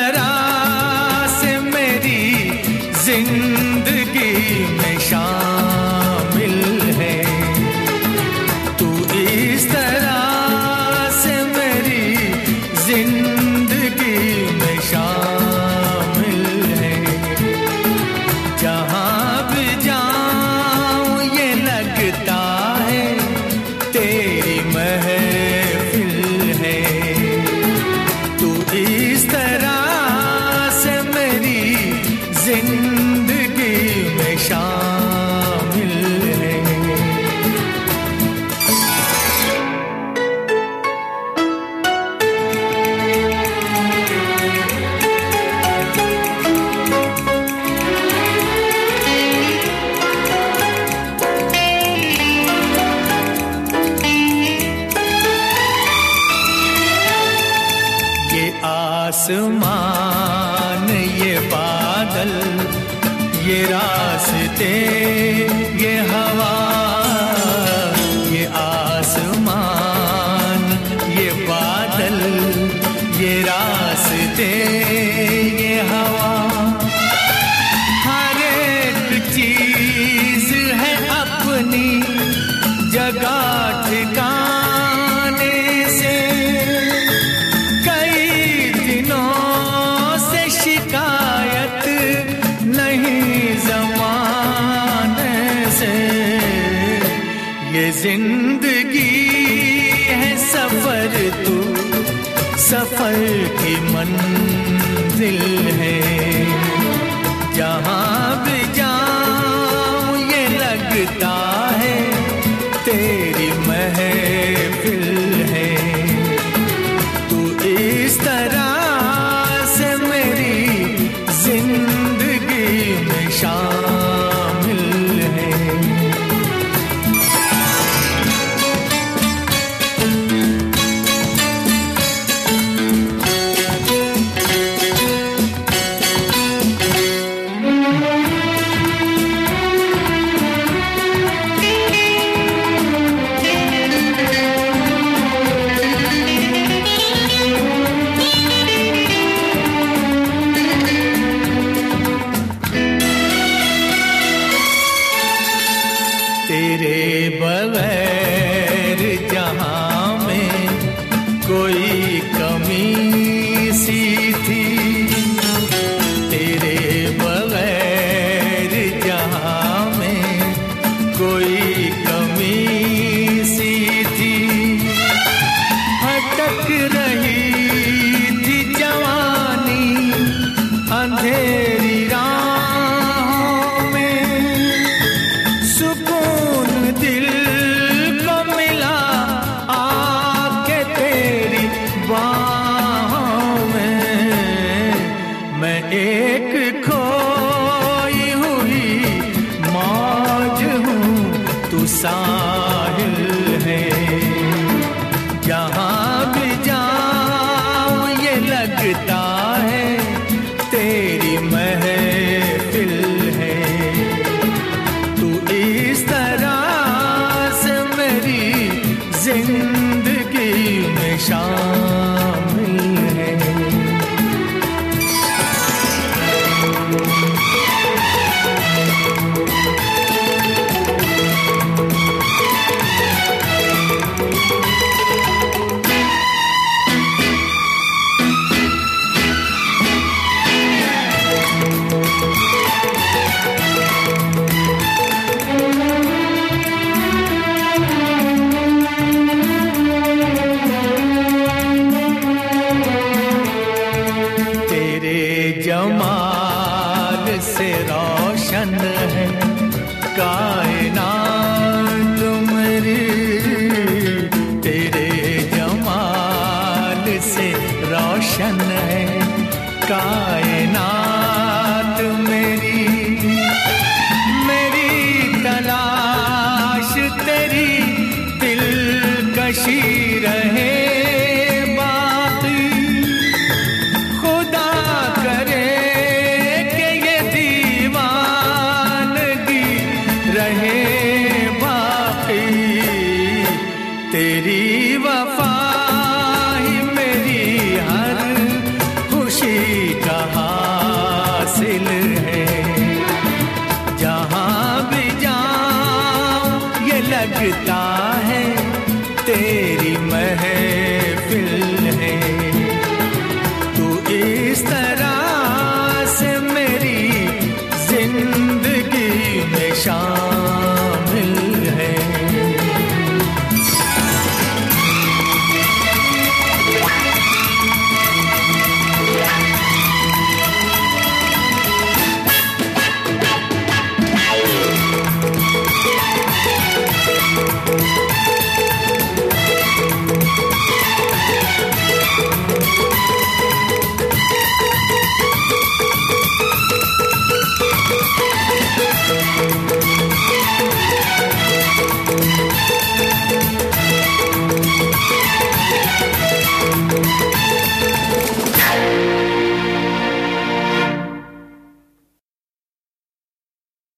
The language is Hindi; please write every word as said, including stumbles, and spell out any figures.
तरह से मेरी जिंदगी में शामिल है। तू इस तरह से मेरी जिंदगी में शामिल है। जहाँ भी जाऊं ये लगता है तेरी महफिल है। तू इस तरह से मेरी जिंदगी में शामिल है। ये आसमान, ये बादल, ये रास्ते, ये हवा। ये आसमान, ये बादल, ये रास्ते, ये हवा। हर एक चीज है अपनी जगह ठिकाने से। कई दिनों से शिकायत नहीं ज़माने से। ये जिंदगी है सफर, तू सफर की मंजिल है। जहाँ भी जाऊं ये लगता है तेरी महफिल है। तू इस तरह से मेरी जिंदगी में शामिल है। तेरे बगैर जहाँ में कोई कमी सी थी। तेरे बगैर जहाँ में कोई कमी सी थी। भटक रही थी जवानी अंधेरी राहों में। सुकून दिल को मिला आके तेरी बाहों में। मैं एक खोई हुई मौज हूँ, तू साहिल है। जहाँ भी जाऊं ये लगता है तेरी महफिल है। तू इस तरह से मेरी जिंदगी में शामिल है। जमाल से रोशन है कायनात मेरी। तेरे जमाल से रोशन है कायनात मेरी। मेरी तलाश तेरी दिलकशी रहे तेरी वफा ही मेरी हर खुशी